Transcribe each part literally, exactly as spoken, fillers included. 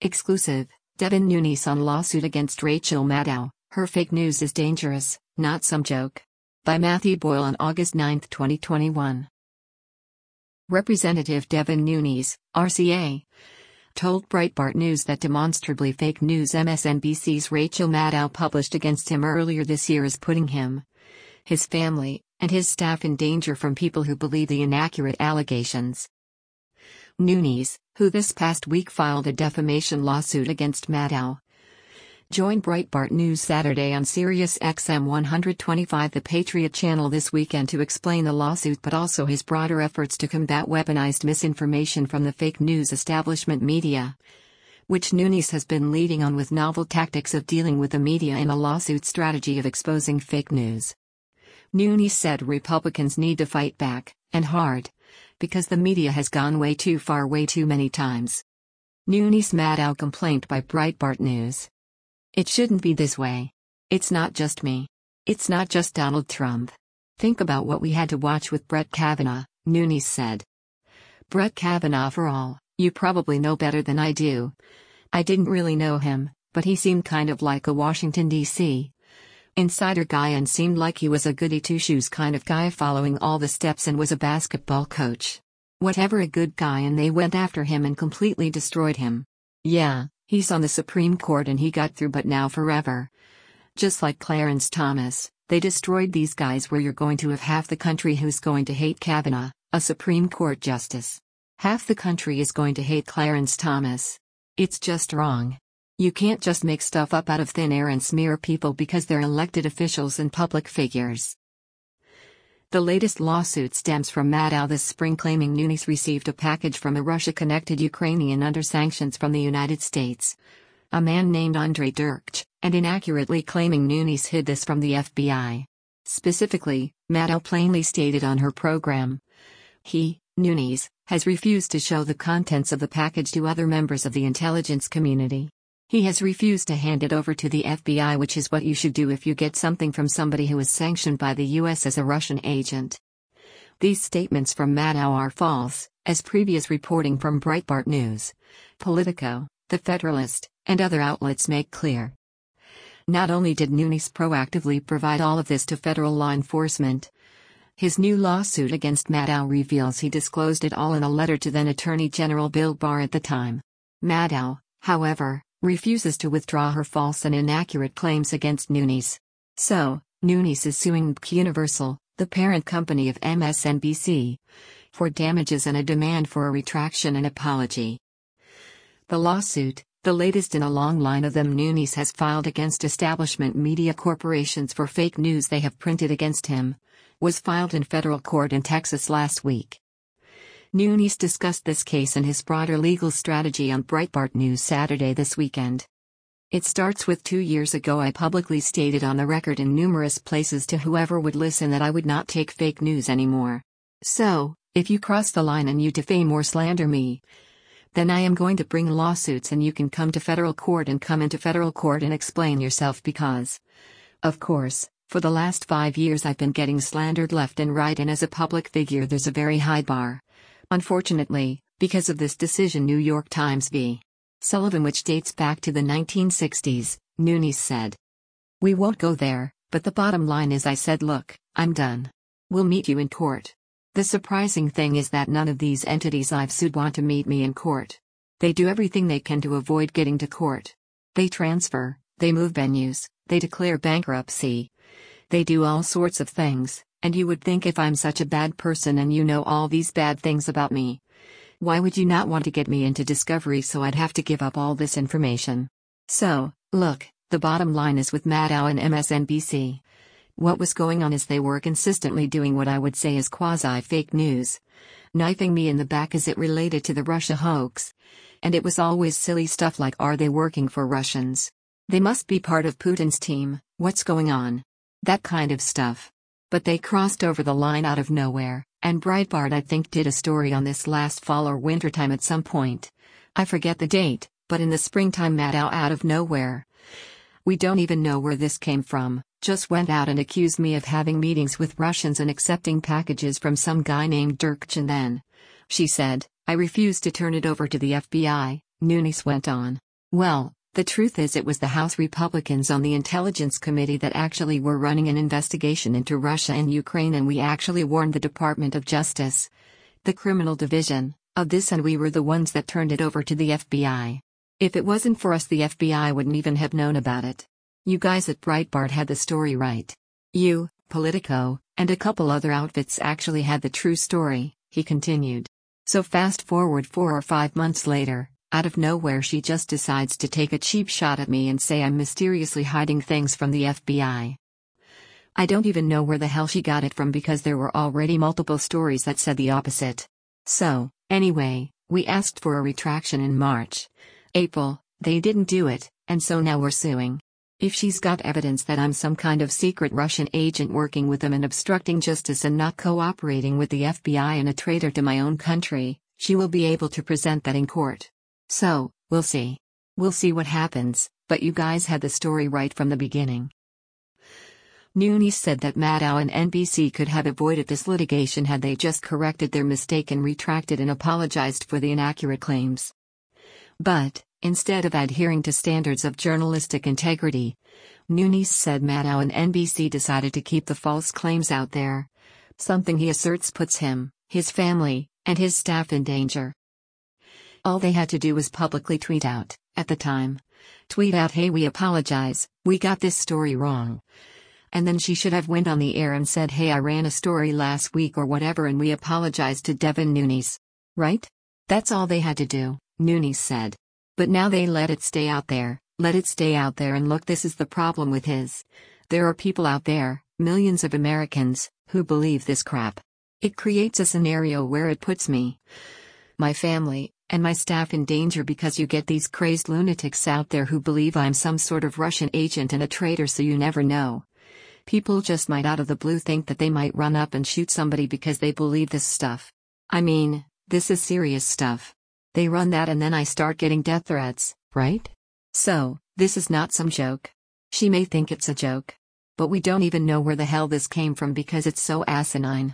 Exclusive, Devin Nunes on lawsuit against Rachel Maddow, her fake news is dangerous, not some joke. By Matthew Boyle on August ninth twenty twenty-one. Representative Devin Nunes, R C A, told Breitbart News that demonstrably fake news M S N B C's Rachel Maddow published against him earlier this year is putting him, his family, and his staff in danger from people who believe the inaccurate allegations. Nunes, who this past week filed a defamation lawsuit against Maddow, joined Breitbart News Saturday on Sirius X M one twenty-five The Patriot channel this weekend to explain the lawsuit but also his broader efforts to combat weaponized misinformation from the fake news establishment media, which Nunes has been leading on with novel tactics of dealing with the media in a lawsuit strategy of exposing fake news. Nunes said Republicans need to fight back, and hard, because the media has gone way too far way too many times. Nunes Maddow complaint by Breitbart News. It shouldn't be this way. It's not just me. It's not just Donald Trump. Think about what we had to watch with Brett Kavanaugh, Nunes said. Brett Kavanaugh, for all, you probably know better than I do. I didn't really know him, but he seemed kind of like a Washington, D C insider guy and seemed like he was a goody two-shoes kind of guy following all the steps and was a basketball coach. Whatever, a good guy, and they went after him and completely destroyed him. Yeah, he's on the Supreme Court and he got through, but now forever. Just like Clarence Thomas, they destroyed these guys where you're going to have half the country who's going to hate Kavanaugh, a Supreme Court justice. Half the country is going to hate Clarence Thomas. It's just wrong. You can't just make stuff up out of thin air and smear people because they're elected officials and public figures. The latest lawsuit stems from Maddow this spring claiming Nunes received a package from a Russia-connected Ukrainian under sanctions from the United States, a man named Andrei Derkach, and inaccurately claiming Nunes hid this from the F B I. Specifically, Maddow plainly stated on her program, he, Nunes, has refused to show the contents of the package to other members of the intelligence community. He has refused to hand it over to the F B I, which is what you should do if you get something from somebody who is sanctioned by the U S as a Russian agent. These statements from Maddow are false, as previous reporting from Breitbart News, Politico, The Federalist, and other outlets make clear. Not only did Nunes proactively provide all of this to federal law enforcement, his new lawsuit against Maddow reveals he disclosed it all in a letter to then Attorney General Bill Barr at the time. Maddow, however, refuses to withdraw her false and inaccurate claims against Nunes. So, Nunes is suing Universal, the parent company of M S N B C, for damages and a demand for a retraction and apology. The lawsuit, the latest in a long line of them Nunes has filed against establishment media corporations for fake news they have printed against him, was filed in federal court in Texas last week. Nunes discussed this case and his broader legal strategy on Breitbart News Saturday this weekend. It starts with two years ago I publicly stated on the record in numerous places to whoever would listen that I would not take fake news anymore. So, if you cross the line and you defame or slander me, then I am going to bring lawsuits and you can come to federal court and come into federal court and explain yourself because, of course, for the last five years I've been getting slandered left and right, and as a public figure there's a very high bar. Unfortunately, because of this decision New York Times v. Sullivan, which dates back to the nineteen sixties, Nunes said. We won't go there, but the bottom line is I said, look, I'm done. We'll meet you in court. The surprising thing is that none of these entities I've sued want to meet me in court. They do everything they can to avoid getting to court. They transfer, they move venues, they declare bankruptcy. They do all sorts of things. And you would think if I'm such a bad person and you know all these bad things about me, why would you not want to get me into discovery so I'd have to give up all this information? So, look, the bottom line is with Maddow and M S N B C. What was going on is they were consistently doing what I would say is quasi-fake news, knifing me in the back as it related to the Russia hoax. And it was always silly stuff like, are they working for Russians? They must be part of Putin's team, what's going on? That kind of stuff. But they crossed over the line out of nowhere, and Breitbart I think did a story on this last fall or wintertime at some point. I forget the date, but in the springtime Maddow out of nowhere. We don't even know where this came from, just went out and accused me of having meetings with Russians and accepting packages from some guy named Derkach, and then, she said, I refused to turn it over to the F B I, Nunes went on. Well, the truth is it was the House Republicans on the Intelligence Committee that actually were running an investigation into Russia and Ukraine, and we actually warned the Department of Justice, the criminal division, of this, and we were the ones that turned it over to the F B I. If it wasn't for us, the F B I wouldn't even have known about it. You guys at Breitbart had the story right. You, Politico, and a couple other outfits actually had the true story, he continued. So fast forward four or five months later, out of nowhere she just decides to take a cheap shot at me and say I'm mysteriously hiding things from the F B I. I don't even know where the hell she got it from, because there were already multiple stories that said the opposite. So, anyway, we asked for a retraction in March. April, they didn't do it, and so now we're suing. If she's got evidence that I'm some kind of secret Russian agent working with them and obstructing justice and not cooperating with the F B I and a traitor to my own country, she will be able to present that in court. So, we'll see. We'll see what happens, but you guys had the story right from the beginning. Nunes said that Maddow and N B C could have avoided this litigation had they just corrected their mistake and retracted and apologized for the inaccurate claims. But, instead of adhering to standards of journalistic integrity, Nunes said Maddow and N B C decided to keep the false claims out there, something he asserts puts him, his family, and his staff in danger. All they had to do was publicly tweet out, at the time. Tweet out, "Hey, we apologize, we got this story wrong." And then she should have went on the air and said, "Hey, I ran a story last week or whatever and we apologize to Devin Nunes." Right? That's all they had to do, Nunes said. But now they let it stay out there, let it stay out there and look, this is the problem with his. There are people out there, millions of Americans, who believe this crap. It creates a scenario where it puts me, my family, and my staff in danger because you get these crazed lunatics out there who believe I'm some sort of Russian agent and a traitor, so you never know. People just might out of the blue think that they might run up and shoot somebody because they believe this stuff. I mean, this is serious stuff. They run that and then I start getting death threats, right? So, this is not some joke. She may think it's a joke. But we don't even know where the hell this came from because it's so asinine.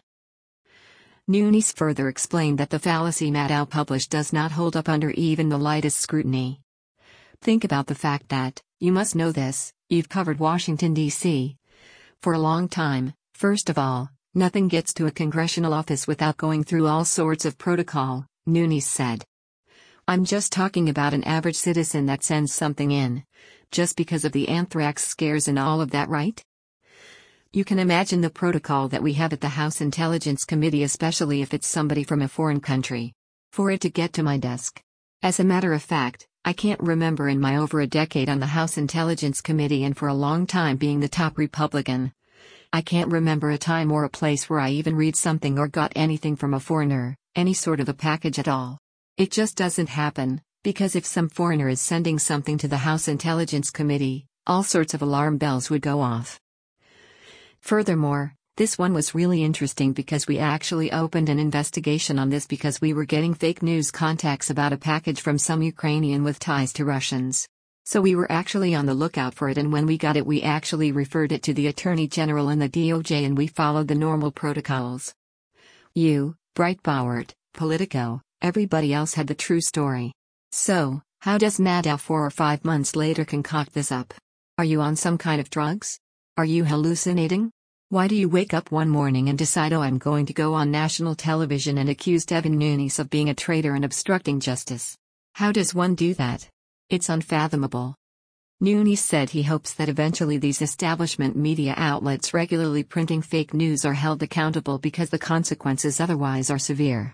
Nunes further explained that the fallacy Maddow published does not hold up under even the lightest scrutiny. Think about the fact that, you must know this, you've covered Washington, D C for a long time. First of all, nothing gets to a congressional office without going through all sorts of protocol, Nunes said. I'm just talking about an average citizen that sends something in, just because of the anthrax scares and all of that, right? You can imagine the protocol that we have at the House Intelligence Committee, especially if it's somebody from a foreign country. For it to get to my desk. As a matter of fact, I can't remember in my over a decade on the House Intelligence Committee and for a long time being the top Republican, I can't remember a time or a place where I even read something or got anything from a foreigner, any sort of a package at all. It just doesn't happen, because if some foreigner is sending something to the House Intelligence Committee, all sorts of alarm bells would go off. Furthermore, this one was really interesting because we actually opened an investigation on this because we were getting fake news contacts about a package from some Ukrainian with ties to Russians. So we were actually on the lookout for it, and when we got it we actually referred it to the Attorney General and the D O J, and we followed the normal protocols. You, Breitbart, Politico, everybody else had the true story. So, how does Maddow four or five months later concoct this up? Are you on some kind of drugs? Are you hallucinating? Why do you wake up one morning and decide, oh, I'm going to go on national television and accuse Devin Nunes of being a traitor and obstructing justice? How does one do that? It's unfathomable. Nunes said he hopes that eventually these establishment media outlets regularly printing fake news are held accountable because the consequences otherwise are severe.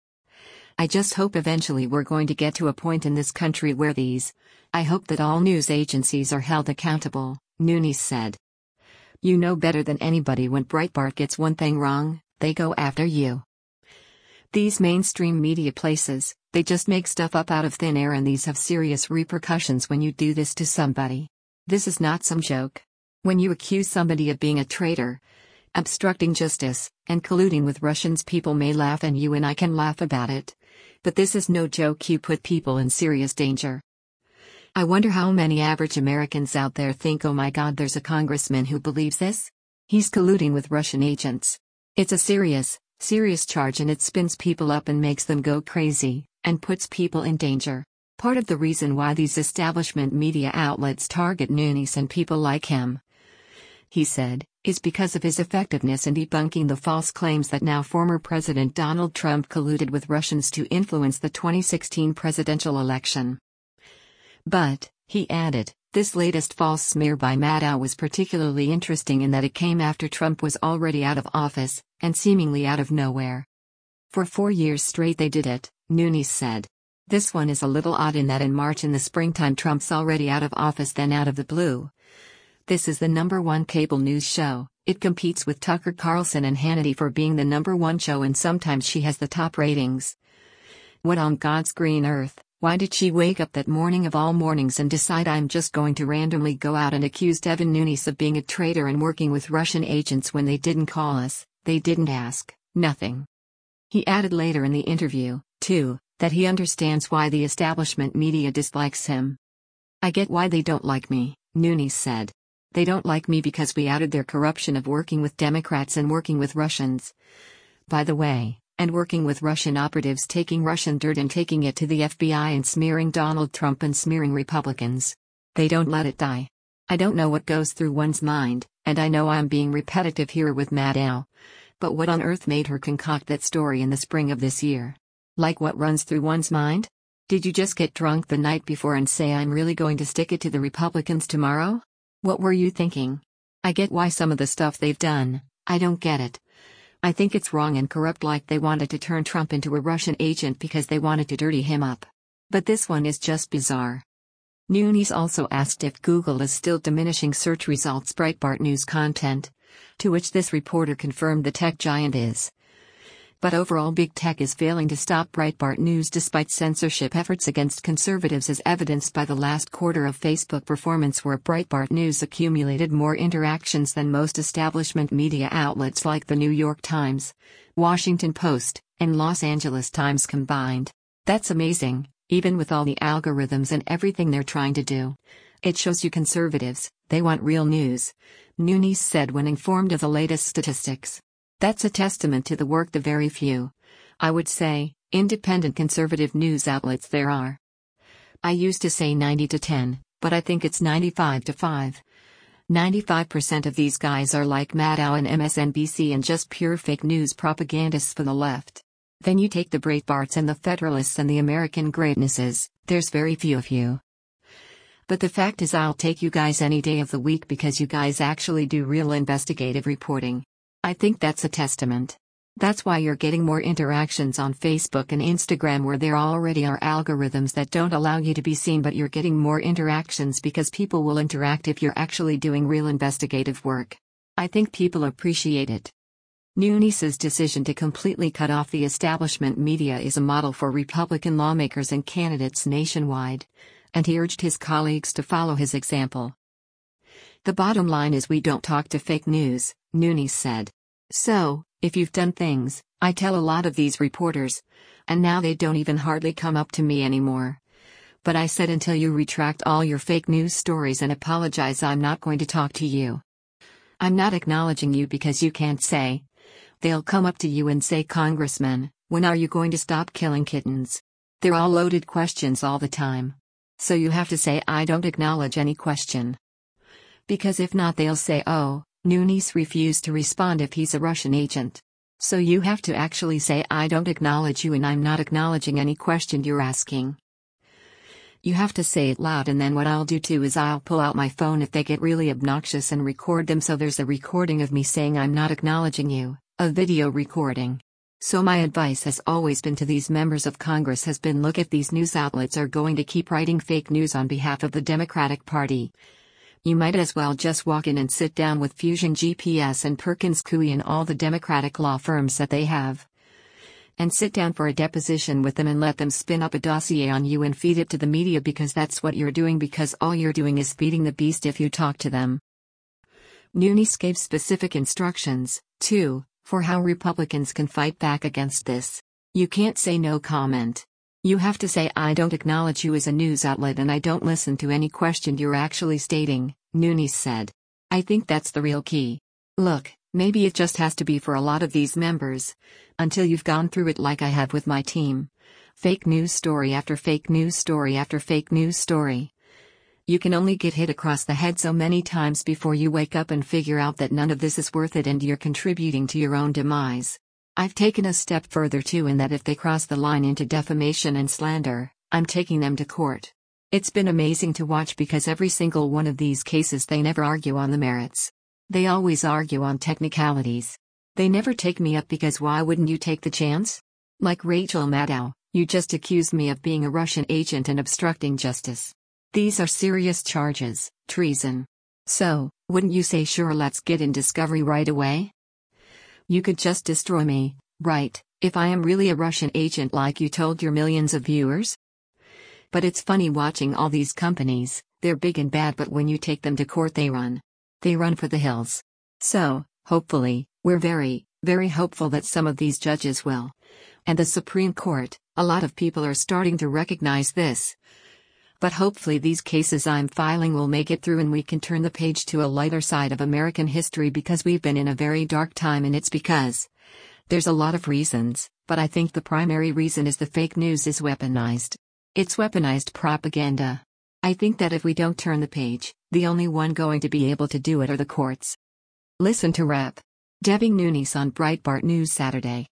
I just hope eventually we're going to get to a point in this country where these, I hope that all news agencies are held accountable, Nunes said. You know better than anybody when Breitbart gets one thing wrong, they go after you. These mainstream media places, they just make stuff up out of thin air, and these have serious repercussions when you do this to somebody. This is not some joke. When you accuse somebody of being a traitor, obstructing justice, and colluding with Russians, people may laugh, and you and I can laugh about it. But this is no joke. You put people in serious danger. I wonder how many average Americans out there think, oh my God, there's a congressman who believes this? He's colluding with Russian agents. It's a serious, serious charge, and it spins people up and makes them go crazy, and puts people in danger. Part of the reason why these establishment media outlets target Nunes and people like him, he said, is because of his effectiveness in debunking the false claims that now former President Donald Trump colluded with Russians to influence the twenty sixteen presidential election. But, he added, this latest false smear by Maddow was particularly interesting in that it came after Trump was already out of office, and seemingly out of nowhere. For four years straight they did it, Nunes said. This one is a little odd in that in March in the springtime Trump's already out of office, then out of the blue. This is the number one cable news show. It competes with Tucker Carlson and Hannity for being the number one show, and sometimes she has the top ratings. What on God's green earth, why did she wake up that morning of all mornings and decide I'm just going to randomly go out and accuse Devin Nunes of being a traitor and working with Russian agents when they didn't call us, they didn't ask, nothing. He added later in the interview, too, that he understands why the establishment media dislikes him. I get why they don't like me, Nunes said. They don't like me because we outed their corruption of working with Democrats and working with Russians. By the way, and working with Russian operatives taking Russian dirt and taking it to the F B I and smearing Donald Trump and smearing Republicans. They don't let it die. I don't know what goes through one's mind, and I know I'm being repetitive here with Maddow. But what on earth made her concoct that story in the spring of this year? Like what runs through one's mind? Did you just get drunk the night before and say I'm really going to stick it to the Republicans tomorrow? What were you thinking? I get why some of the stuff they've done, I don't get it. I think it's wrong and corrupt, like they wanted to turn Trump into a Russian agent because they wanted to dirty him up. But this one is just bizarre. Nunes also asked if Google is still diminishing search results Breitbart News content, to which this reporter confirmed the tech giant is. But overall big tech is failing to stop Breitbart News despite censorship efforts against conservatives, as evidenced by the last quarter of Facebook performance, where Breitbart News accumulated more interactions than most establishment media outlets like the New York Times, Washington Post, and Los Angeles Times combined. That's amazing, even with all the algorithms and everything they're trying to do. It shows you conservatives, they want real news, Nunes said when informed of the latest statistics. That's a testament to the work the very few, I would say, independent conservative news outlets there are. I used to say ninety to ten, but I think it's ninety-five to five. ninety-five percent of these guys are like Maddow and M S N B C and just pure fake news propagandists for the left. Then you take the Breitbarts and the Federalists and the American Greatnesses, there's very few of you. But the fact is I'll take you guys any day of the week because you guys actually do real investigative reporting. I think that's a testament. That's why you're getting more interactions on Facebook and Instagram, where there already are algorithms that don't allow you to be seen, but you're getting more interactions because people will interact if you're actually doing real investigative work. I think people appreciate it. Nunes' decision to completely cut off the establishment media is a model for Republican lawmakers and candidates nationwide, and he urged his colleagues to follow his example. The bottom line is we don't talk to fake news, Nunes said. So, if you've done things, I tell a lot of these reporters, and now they don't even hardly come up to me anymore. But I said until you retract all your fake news stories and apologize, I'm not going to talk to you. I'm not acknowledging you because you can't say. They'll come up to you and say, Congressman, when are you going to stop killing kittens? They're all loaded questions all the time. So you have to say I don't acknowledge any question. Because if not they'll say, oh, Nunes refused to respond if he's a Russian agent. So you have to actually say I don't acknowledge you and I'm not acknowledging any question you're asking. You have to say it loud, and then what I'll do too is I'll pull out my phone if they get really obnoxious and record them so there's a recording of me saying I'm not acknowledging you, a video recording. So my advice has always been to these members of Congress has been, look, if these news outlets are going to keep writing fake news on behalf of the Democratic Party, you might as well just walk in and sit down with Fusion G P S and Perkins Coie and all the Democratic law firms that they have. And sit down for a deposition with them and let them spin up a dossier on you and feed it to the media, because that's what you're doing, because all you're doing is feeding the beast if you talk to them. Nunes gave specific instructions, too, for how Republicans can fight back against this. You can't say no comment. You have to say I don't acknowledge you as a news outlet and I don't listen to any question you're actually stating, Nunes said. I think that's the real key. Look, maybe it just has to be for a lot of these members, until you've gone through it like I have with my team. Fake news story after fake news story after fake news story. You can only get hit across the head so many times before you wake up and figure out that none of this is worth it and you're contributing to your own demise. I've taken a step further too, in that if they cross the line into defamation and slander, I'm taking them to court. It's been amazing to watch, because every single one of these cases they never argue on the merits. They always argue on technicalities. They never take me up because why wouldn't you take the chance? Like Rachel Maddow, you just accused me of being a Russian agent and obstructing justice. These are serious charges, treason. So, wouldn't you say sure, let's get in discovery right away? You could just destroy me, right, if I am really a Russian agent like you told your millions of viewers? But it's funny watching all these companies. They're big and bad, but when you take them to court they run. They run for the hills. So, hopefully, we're very, very hopeful that some of these judges will. And the Supreme Court, a lot of people are starting to recognize this. But hopefully these cases I'm filing will make it through and we can turn the page to a lighter side of American history, because we've been in a very dark time, and it's because there's a lot of reasons, but I think the primary reason is the fake news is weaponized. It's weaponized propaganda. I think that if we don't turn the page, the only one going to be able to do it are the courts. Listen to Rep. Debbie Nunes on Breitbart News Saturday.